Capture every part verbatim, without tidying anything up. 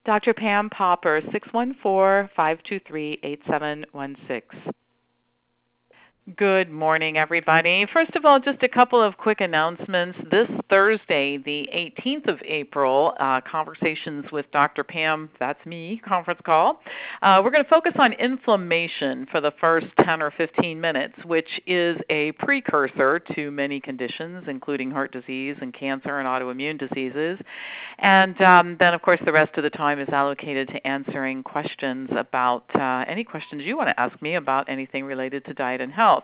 Doctor Pam Popper, six one four, five two three, eight seven one six. Good morning, everybody. First of all, just a couple of quick announcements. This Thursday, the eighteenth of April, uh, Conversations with Doctor Pam, that's me, conference call. Uh, we're going to focus on inflammation for the first ten or fifteen minutes, which is a precursor to many conditions, including heart disease and cancer and autoimmune diseases. And um, then, of course, the rest of the time is allocated to answering questions about uh, any questions you want to ask me about anything related to diet and health.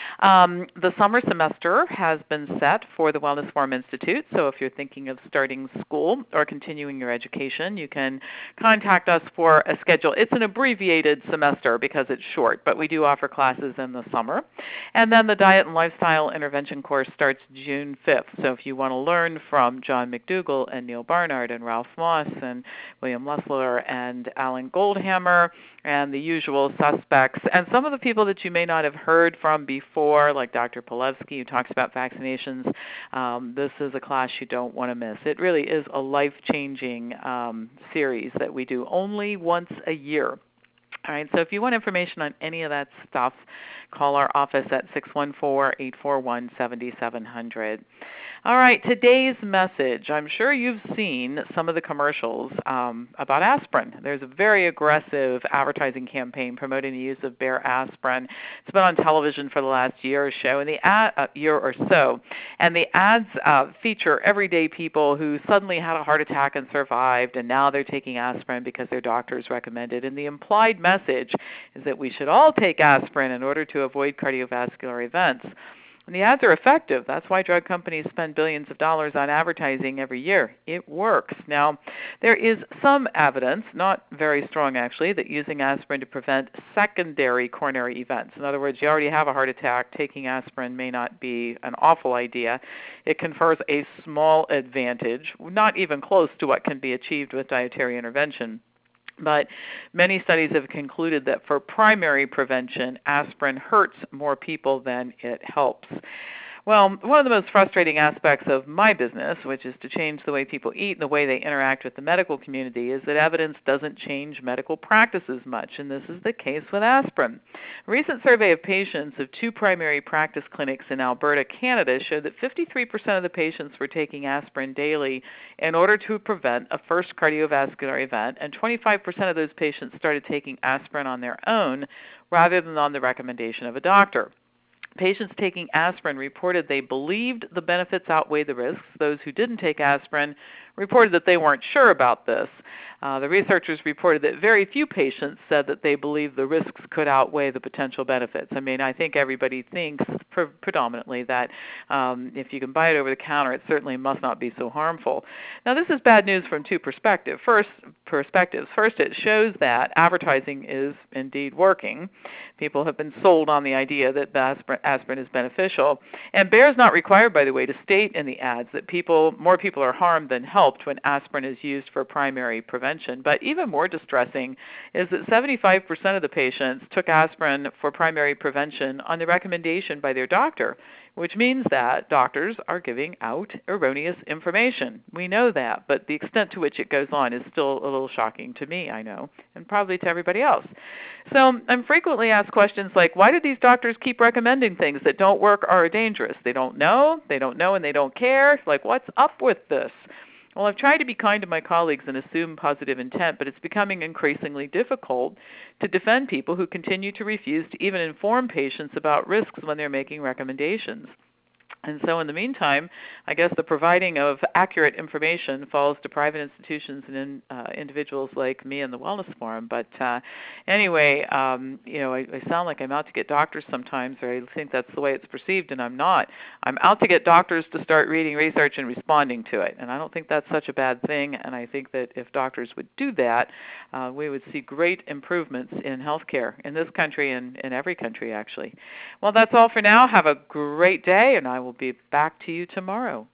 Um, the summer semester has been set for the Wellness Forum Institute, so if you're thinking of starting school or continuing your education, you can contact us for a schedule. It's an abbreviated semester because it's short, but we do offer classes in the summer. And then the Diet and Lifestyle Intervention course starts June fifth, so if you want to learn from John McDougall and Neil Barnard and Ralph Moss and William Lessler and Alan Goldhammer and the usual suspects, and some of the people that you may not have heard from before, like Doctor Pilevsky, who talks about vaccinations, um, this is a class you don't want to miss. It really is a life-changing um, series that we do only once a year. All right, so if you want information on any of that stuff, call our office at six one four, eight four one, seven seven zero zero. All right, today's message. I'm sure you've seen some of the commercials um, about aspirin. There's a very aggressive advertising campaign promoting the use of Bayer aspirin. It's been on television for the last year or so, and the ad, uh, year or so, and the ads uh, feature everyday people who suddenly had a heart attack and survived, and now they're taking aspirin because their doctors recommended. And the implied message is that we should all take aspirin in order to avoid cardiovascular events. And the ads are effective. That's why drug companies spend billions of dollars on advertising every year. It works. Now, there is some evidence, not very strong actually, that using aspirin to prevent secondary coronary events. In other words, you already have a heart attack, taking aspirin may not be an awful idea. It confers a small advantage, not even close to what can be achieved with dietary intervention. But many studies have concluded that for primary prevention, aspirin hurts more people than it helps. Well, one of the most frustrating aspects of my business, which is to change the way people eat and the way they interact with the medical community, is that evidence doesn't change medical practices much, and this is the case with aspirin. A recent survey of patients of two primary practice clinics in Alberta, Canada, showed that fifty-three percent of the patients were taking aspirin daily in order to prevent a first cardiovascular event, and twenty-five percent of those patients started taking aspirin on their own rather than on the recommendation of a doctor. Patients taking aspirin reported they believed the benefits outweigh the risks. Those who didn't take aspirin reported that they weren't sure about this. Uh, the researchers reported that very few patients said that they believed the risks could outweigh the potential benefits. I mean, I think everybody thinks pre- predominantly that um, if you can buy it over the counter, it certainly must not be so harmful. Now, this is bad news from two perspectives. First, perspectives. First, it shows that advertising is indeed working. People have been sold on the idea that aspirin, aspirin is beneficial. And Bayer is not required, by the way, to state in the ads that people, more people are harmed than helped when aspirin is used for primary prevention. But even more distressing is that seventy-five percent of the patients took aspirin for primary prevention on the recommendation by their doctor, which means that doctors are giving out erroneous information. We know that, but the extent to which it goes on is still a little shocking to me, I know, and probably to everybody else. So I'm frequently asked questions like, why do these doctors keep recommending things that don't work or are dangerous? They don't know, they don't know, and they don't care. Like, what's up with this? Well, I've tried to be kind to my colleagues and assume positive intent, but it's becoming increasingly difficult to defend people who continue to refuse to even inform patients about risks when they're making recommendations. And so in the meantime, I guess the providing of accurate information falls to private institutions and in, uh, individuals like me and the Wellness Forum. But uh, anyway, um, you know, I, I sound like I'm out to get doctors sometimes, or I think that's the way it's perceived, and I'm not. I'm out to get doctors to start reading research and responding to it. And I don't think that's such a bad thing, and I think that if doctors would do that, uh, we would see great improvements in healthcare in this country and in every country, actually. Well, that's all for now. Have a great day, and I will be back to you tomorrow.